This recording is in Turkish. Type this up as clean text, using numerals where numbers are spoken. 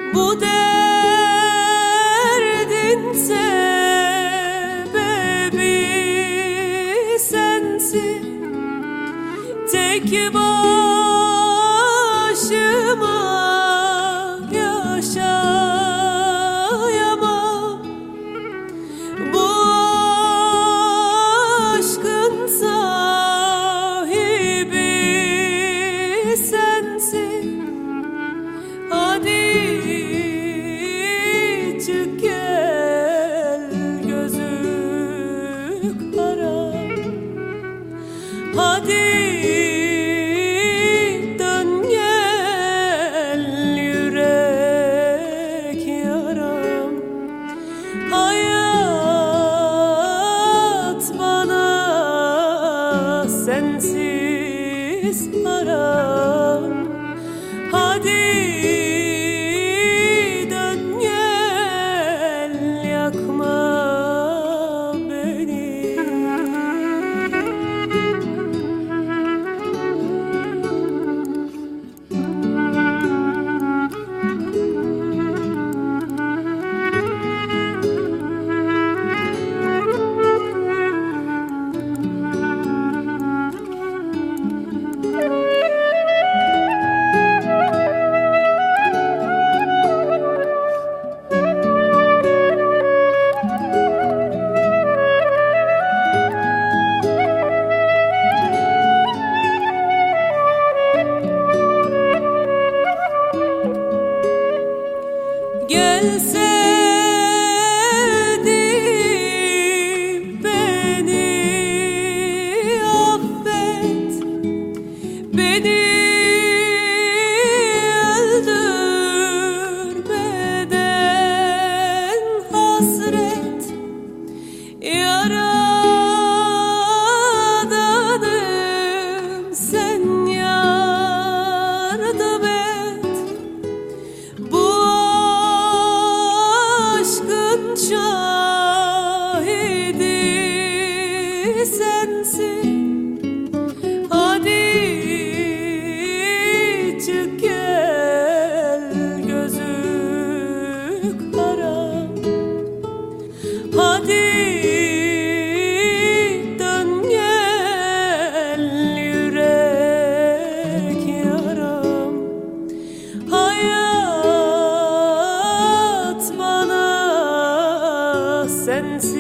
Bu derdin sebebi sensin. Tek başıma yaşayamam. Bu aşkın sahibi sensin. Hadi çık gel gözüm kara. Hadi dön gel yürek yaram. Hayat bana sensiz haram. Hadi dön gel yakma beni. Gel sevdiğim beni affet. Beni öldürmeden hasret. Yaradanım sen yardım et. Bu aşkın şahidi sensin. Hadi çık gel gözüm kara. Hadi dön gel yürek yaram. Hayat bana sensiz